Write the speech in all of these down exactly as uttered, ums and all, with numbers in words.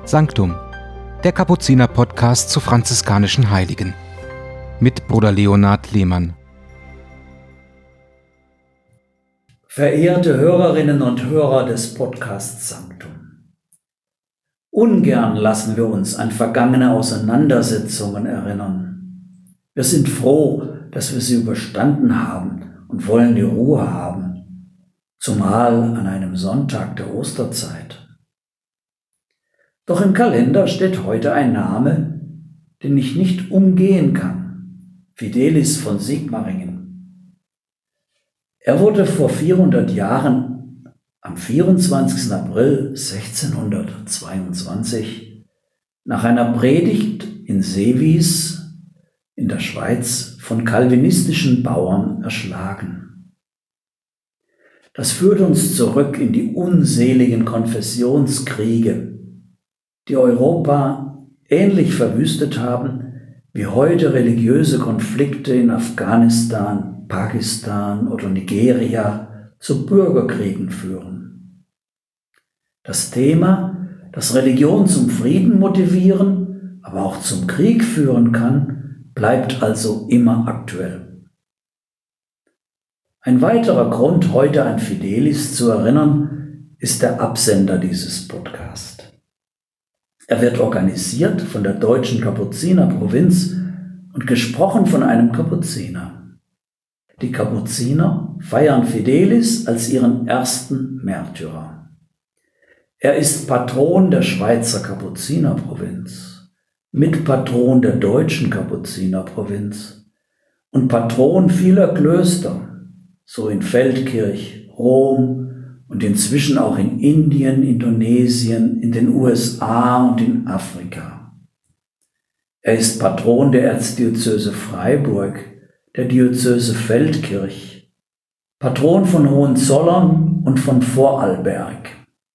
Sanctum, der Kapuziner-Podcast zu franziskanischen Heiligen. Mit Bruder Leonhard Lehmann. Verehrte Hörerinnen und Hörer des Podcasts Sanctum. Ungern lassen wir uns an vergangene Auseinandersetzungen erinnern. Wir sind froh, dass wir sie überstanden haben und wollen die Ruhe haben, zumal an einem Sonntag der Osterzeit. Doch im Kalender steht heute ein Name, den ich nicht umgehen kann: Fidelis von Sigmaringen. Er wurde vor vierhundert Jahren am vierundzwanzigsten April sechzehnhundertzweiundzwanzig nach einer Predigt in Seewis in der Schweiz von calvinistischen Bauern erschlagen. Das führt uns zurück in die unseligen Konfessionskriege, die Europa ähnlich verwüstet haben wie heute religiöse Konflikte in Afghanistan, Pakistan oder Nigeria zu Bürgerkriegen führen. Das Thema, dass Religion zum Frieden motivieren, aber auch zum Krieg führen kann, bleibt also immer aktuell. Ein weiterer Grund, heute an Fidelis zu erinnern, ist der Absender dieses Podcasts. Er wird organisiert von der deutschen Kapuzinerprovinz und gesprochen von einem Kapuziner. Die Kapuziner feiern Fidelis als ihren ersten Märtyrer. Er ist Patron der Schweizer Kapuzinerprovinz, Mitpatron der deutschen Kapuzinerprovinz und Patron vieler Klöster, so in Feldkirch, Rom und inzwischen auch in Indien, Indonesien, in den U S A und in Afrika. Er ist Patron der Erzdiözese Freiburg, der Diözese Feldkirch, Patron von Hohenzollern und von Vorarlberg.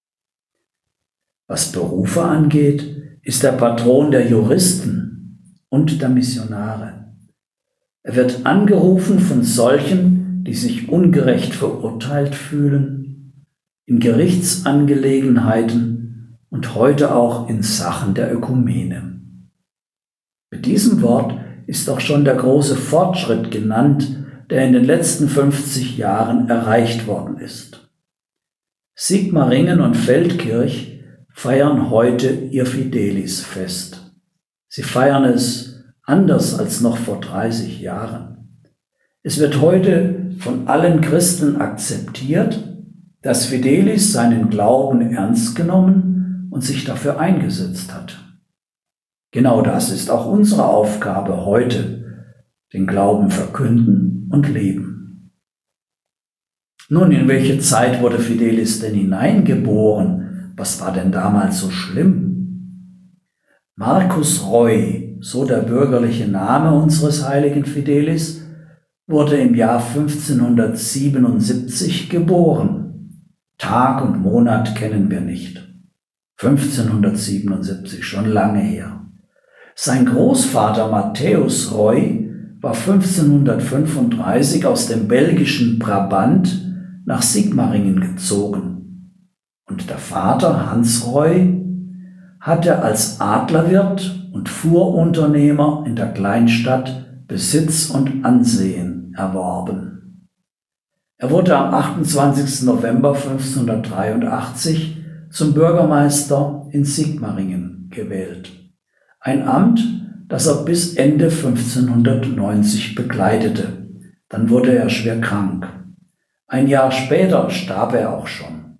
Was Berufe angeht, ist er Patron der Juristen und der Missionare. Er wird angerufen von solchen, die sich ungerecht verurteilt fühlen, in Gerichtsangelegenheiten und heute auch in Sachen der Ökumene. Mit diesem Wort ist auch schon der große Fortschritt genannt, der in den letzten fünfzig Jahren erreicht worden ist. Sigmaringen und Feldkirch feiern heute ihr Fidelis-Fest. Sie feiern es anders als noch vor dreißig Jahren. Es wird heute von allen Christen akzeptiert, dass Fidelis seinen Glauben ernst genommen und sich dafür eingesetzt hat. Genau das ist auch unsere Aufgabe heute, den Glauben verkünden und leben. Nun, in welche Zeit wurde Fidelis denn hineingeboren? Was war denn damals so schlimm? Markus Roy, so der bürgerliche Name unseres heiligen Fidelis, wurde im Jahr fünfzehnhundertsiebenundsiebzig geboren. Tag und Monat kennen wir nicht. fünfzehnhundertsiebenundsiebzig, schon lange her. Sein Großvater Matthäus Roy war fünfzehnhundertfünfunddreißig aus dem belgischen Brabant nach Sigmaringen gezogen. Und der Vater Hans Roy hatte als Adlerwirt und Fuhrunternehmer in der Kleinstadt Besitz und Ansehen erworben. Er wurde am achtundzwanzigsten November fünfzehnhundertdreiundachtzig zum Bürgermeister in Sigmaringen gewählt. Ein Amt, das er bis Ende fünfzehnhundertneunzig bekleidete. Dann wurde er schwer krank. Ein Jahr später starb er auch schon.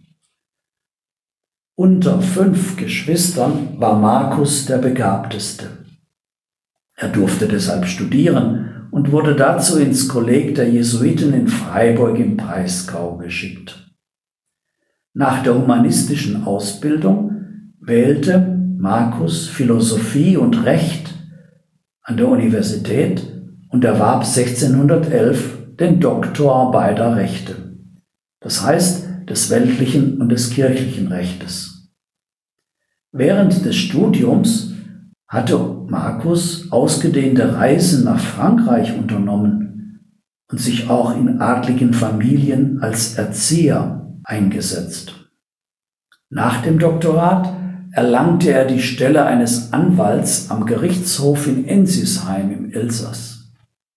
Unter fünf Geschwistern war Markus der Begabteste. Er durfte deshalb studieren und wurde dazu ins Kolleg der Jesuiten in Freiburg im Breisgau geschickt. Nach der humanistischen Ausbildung wählte Markus Philosophie und Recht an der Universität und erwarb sechzehnhundertelf den Doktor beider Rechte, das heißt des weltlichen und des kirchlichen Rechtes. Während des Studiums hatte Markus ausgedehnte Reisen nach Frankreich unternommen und sich auch in adligen Familien als Erzieher eingesetzt. Nach dem Doktorat erlangte er die Stelle eines Anwalts am Gerichtshof in Ensisheim im Elsass.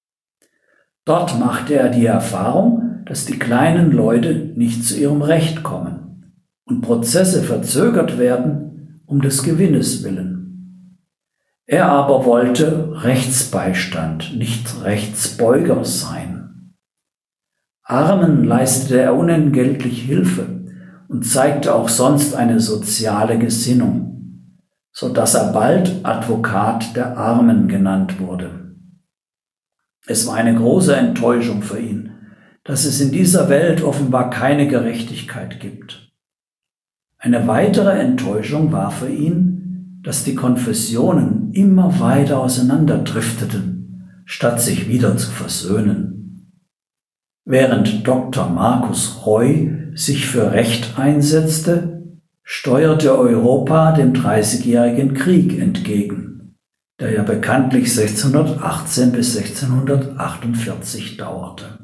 Dort machte er die Erfahrung, dass die kleinen Leute nicht zu ihrem Recht kommen und Prozesse verzögert werden um des Gewinnes willen. Er aber wollte Rechtsbeistand, nicht Rechtsbeuger sein. Armen leistete er unentgeltlich Hilfe und zeigte auch sonst eine soziale Gesinnung, so dass er bald Advokat der Armen genannt wurde. Es war eine große Enttäuschung für ihn, dass es in dieser Welt offenbar keine Gerechtigkeit gibt. Eine weitere Enttäuschung war für ihn, dass die Konfessionen immer weiter auseinanderdrifteten, statt sich wieder zu versöhnen. Während Doktor Markus Roy sich für Recht einsetzte, steuerte Europa dem Dreißigjährigen Krieg entgegen, der ja bekanntlich sechzehnhundertachtzehn bis sechzehnhundertachtundvierzig dauerte.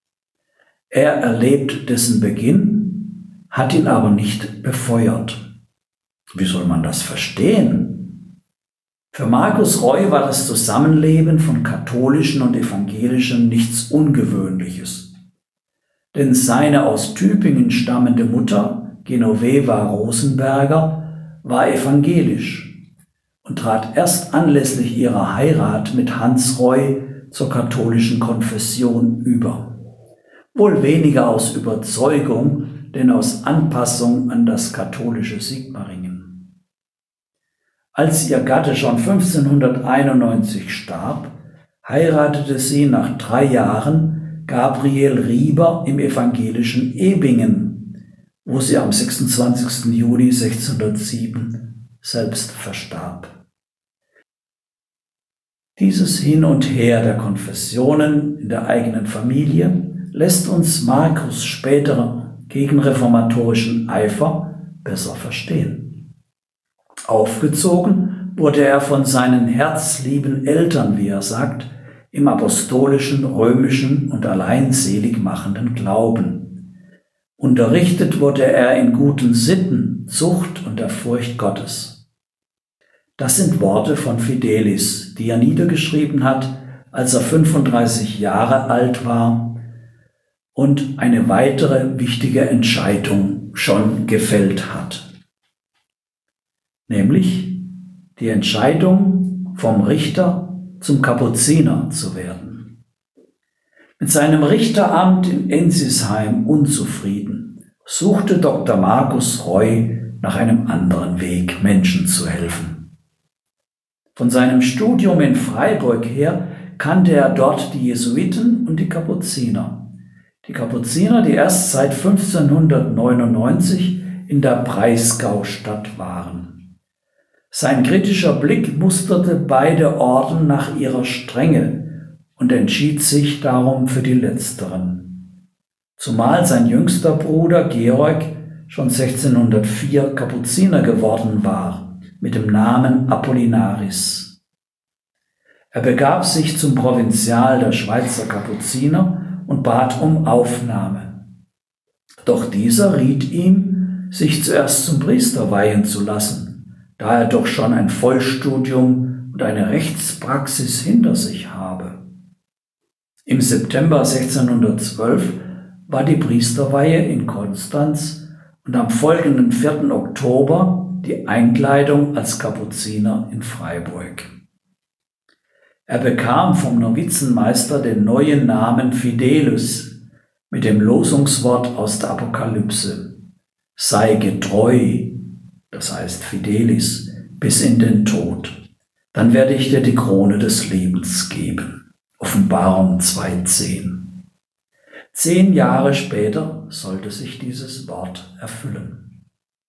Er erlebt dessen Beginn, hat ihn aber nicht befeuert. Wie soll man das verstehen? Für Markus Roy war das Zusammenleben von Katholischen und Evangelischen nichts Ungewöhnliches. Denn seine aus Tübingen stammende Mutter, Genoveva Rosenberger, war evangelisch und trat erst anlässlich ihrer Heirat mit Hans Roy zur katholischen Konfession über. Wohl weniger aus Überzeugung, denn aus Anpassung an das katholische Sigmaringen. Als ihr Gatte schon fünfzehnhunderteinundneunzig starb, heiratete sie nach drei Jahren Gabriel Rieber im evangelischen Ebingen, wo sie am sechsundzwanzigsten Juli sechzehnhundertsieben selbst verstarb. Dieses Hin und Her der Konfessionen in der eigenen Familie lässt uns Markus' späteren gegenreformatorischen Eifer besser verstehen. Aufgezogen wurde er von seinen herzlieben Eltern, wie er sagt, im apostolischen, römischen und allein selig machenden Glauben. Unterrichtet wurde er in guten Sitten, Zucht und der Furcht Gottes. Das sind Worte von Fidelis, die er niedergeschrieben hat, als er fünfunddreißig Jahre alt war und eine weitere wichtige Entscheidung schon gefällt hat. Nämlich die Entscheidung, vom Richter zum Kapuziner zu werden. Mit seinem Richteramt in Ensisheim unzufrieden, suchte Doktor Markus Roy nach einem anderen Weg, Menschen zu helfen. Von seinem Studium in Freiburg her kannte er dort die Jesuiten und die Kapuziner. Die Kapuziner, die erst seit fünfzehnhundertneunundneunzig in der Breisgau-Stadt waren. Sein kritischer Blick musterte beide Orden nach ihrer Strenge und entschied sich darum für die letzteren. Zumal sein jüngster Bruder Georg schon sechzehnhundertvier Kapuziner geworden war, mit dem Namen Apollinaris. Er begab sich zum Provinzial der Schweizer Kapuziner und bat um Aufnahme. Doch dieser riet ihm, sich zuerst zum Priester weihen zu lassen, da er doch schon ein Vollstudium und eine Rechtspraxis hinter sich habe. Im September sechzehnhundertzwölf war die Priesterweihe in Konstanz und am folgenden vierten Oktober die Einkleidung als Kapuziner in Freiburg. Er bekam vom Novizenmeister den neuen Namen Fidelis mit dem Losungswort aus der Apokalypse: Sei getreu, das heißt Fidelis, bis in den Tod. Dann werde ich dir die Krone des Lebens geben. Offenbarung zwei zehn. Zehn Jahre später sollte sich dieses Wort erfüllen.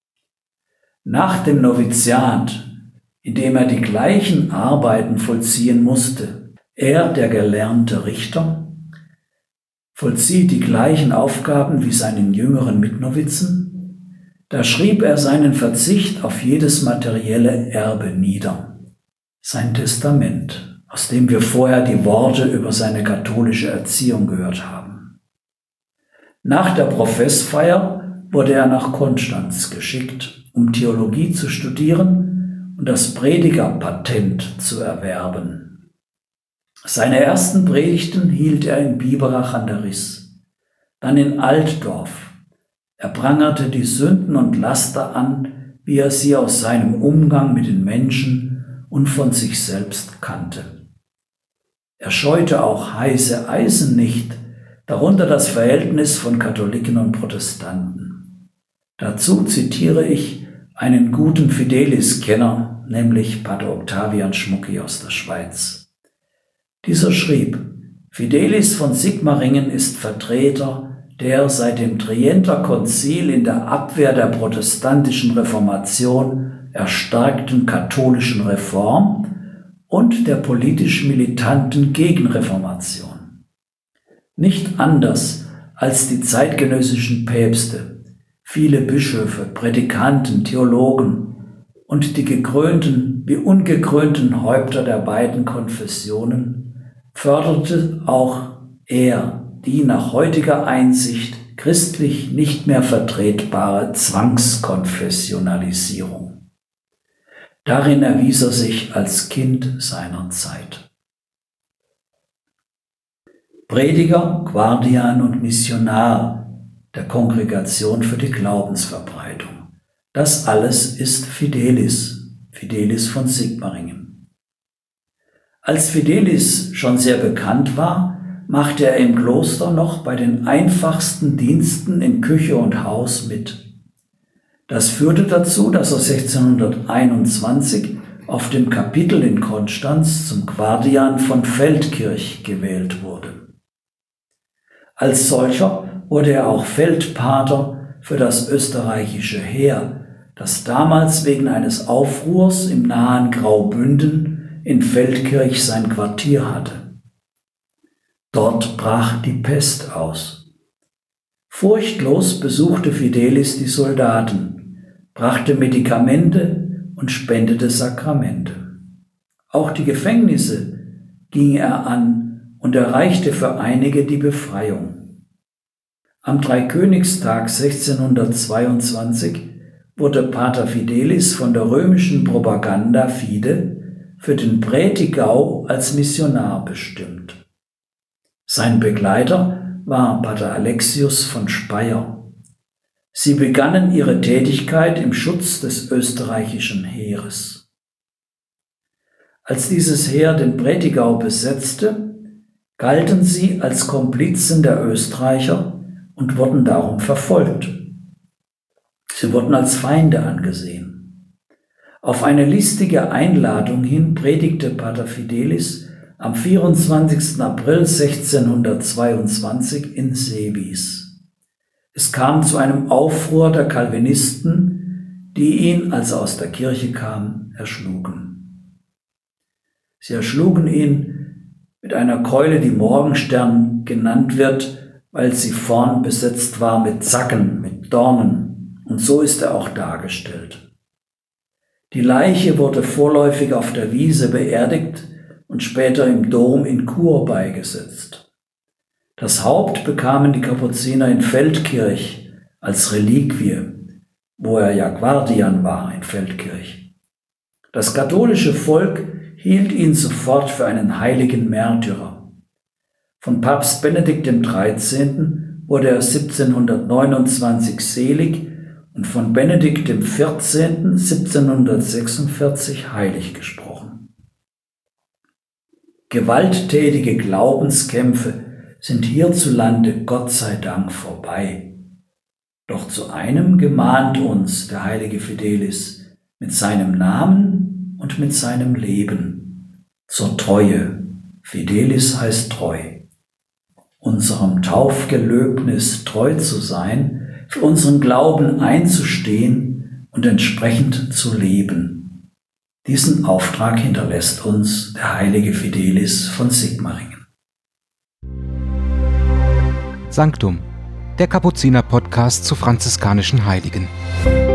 Nach dem Noviziat, in dem er die gleichen Arbeiten vollziehen musste, er, der gelernte Richter, vollzieht die gleichen Aufgaben wie seinen jüngeren Mitnovizen, da schrieb er seinen Verzicht auf jedes materielle Erbe nieder. Sein Testament, aus dem wir vorher die Worte über seine katholische Erziehung gehört haben. Nach der Professfeier wurde er nach Konstanz geschickt, um Theologie zu studieren und das Predigerpatent zu erwerben. Seine ersten Predigten hielt er in Biberach an der Riß, dann in Altdorf. Er prangerte die Sünden und Laster an, wie er sie aus seinem Umgang mit den Menschen und von sich selbst kannte. Er scheute auch heiße Eisen nicht, darunter das Verhältnis von Katholiken und Protestanten. Dazu zitiere ich einen guten Fidelis-Kenner, nämlich Pater Octavian Schmucki aus der Schweiz. Dieser schrieb: Fidelis von Sigmaringen ist Vertreter der seit dem Trienter Konzil in der Abwehr der protestantischen Reformation erstarkten katholischen Reform und der politisch militanten Gegenreformation. Nicht anders als die zeitgenössischen Päpste, viele Bischöfe, Prädikanten, Theologen und die gekrönten wie ungekrönten Häupter der beiden Konfessionen förderte auch er die nach heutiger Einsicht christlich nicht mehr vertretbare Zwangskonfessionalisierung. Darin erwies er sich als Kind seiner Zeit. Prediger, Guardian und Missionar der Kongregation für die Glaubensverbreitung. Das alles ist Fidelis, Fidelis von Sigmaringen. Als Fidelis schon sehr bekannt war, machte er im Kloster noch bei den einfachsten Diensten in Küche und Haus mit. Das führte dazu, dass er sechzehnhunderteinundzwanzig auf dem Kapitel in Konstanz zum Guardian von Feldkirch gewählt wurde. Als solcher wurde er auch Feldpater für das österreichische Heer, das damals wegen eines Aufruhrs im nahen Graubünden in Feldkirch sein Quartier hatte. Dort brach die Pest aus. Furchtlos besuchte Fidelis die Soldaten, brachte Medikamente und spendete Sakramente. Auch die Gefängnisse ging er an und erreichte für einige die Befreiung. Am Dreikönigstag sechzehnhundertzweiundzwanzig wurde Pater Fidelis von der römischen Propaganda Fide für den Prätigau als Missionar bestimmt. Sein Begleiter war Pater Alexius von Speyer. Sie begannen ihre Tätigkeit im Schutz des österreichischen Heeres. Als dieses Heer den Prätigau besetzte, galten sie als Komplizen der Österreicher und wurden darum verfolgt. Sie wurden als Feinde angesehen. Auf eine listige Einladung hin predigte Pater Fidelis am vierundzwanzigsten April sechzehnhundertzweiundzwanzig in Seewis. Es kam zu einem Aufruhr der Calvinisten, die ihn, als er aus der Kirche kam, erschlugen. Sie erschlugen ihn mit einer Keule, die Morgenstern genannt wird, weil sie vorn besetzt war mit Zacken, mit Dornen, und so ist er auch dargestellt. Die Leiche wurde vorläufig auf der Wiese beerdigt und später im Dom in Chur beigesetzt. Das Haupt bekamen die Kapuziner in Feldkirch als Reliquie, wo er ja Guardian war in Feldkirch. Das katholische Volk hielt ihn sofort für einen heiligen Märtyrer. Von Papst Benedikt dem dreizehnten wurde er siebzehnhundertneunundzwanzig selig und von Benedikt dem vierzehnten siebzehnhundertsechsundvierzig heilig gesprochen. Gewalttätige Glaubenskämpfe sind hierzulande Gott sei Dank vorbei. Doch zu einem gemahnt uns der heilige Fidelis mit seinem Namen und mit seinem Leben, zur Treue. Fidelis heißt treu. Unserem Taufgelöbnis treu zu sein, für unseren Glauben einzustehen und entsprechend zu leben. Diesen Auftrag hinterlässt uns der heilige Fidelis von Sigmaringen. Sanctum, der Kapuziner-Podcast zu franziskanischen Heiligen.